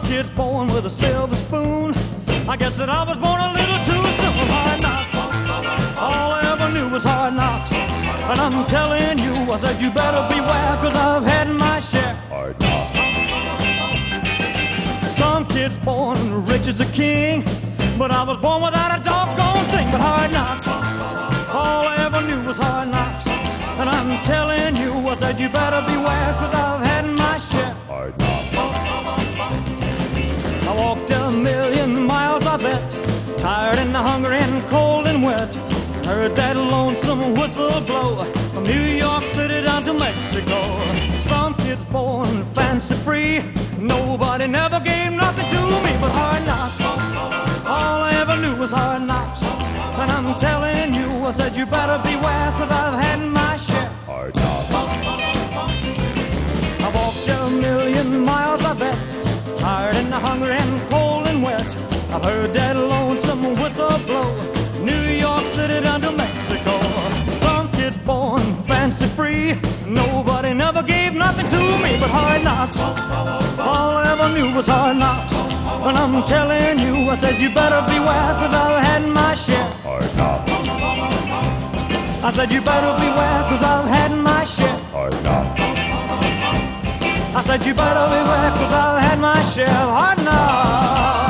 kid's born with a silver spoon. I guess that I was born a little too soon. Hard knocks, all I ever knew was hard knocks. And I'm telling you, I said you better beware, 'cause I've had my share. Hard knocks. Some kid's born rich as a king, but I was born without a doggone thing. But hard knocks, all I ever knew was hard knocks. And I'm telling you, I said you better beware, 'cause I've had my share. Hard knocks. I walked a million miles, I bet, tired and hungry and cold and wet. Heard that lonesome whistle blow from New York City down to Mexico. Some kids born fancy free, nobody never gave nothing to me but hard knocks. All I ever knew was hard knocks. And I'm telling you, I said you better beware, 'cause I've had my share. Hard knocks. I walked a million miles, I bet, tired and hungry and cold and wet. I've heard that lonesome whistle blow, New York City down to Mexico. Some kids born fancy free, nobody never gave nothing to me but hard knocks. All I ever knew was hard knocks. And I'm telling you, I said you better beware, 'cause I've had my share. Hard knocks. I said you better beware, 'cause I've had my share. Hard knocks. I said you better beware, 'cause I've had my share of hard knocks.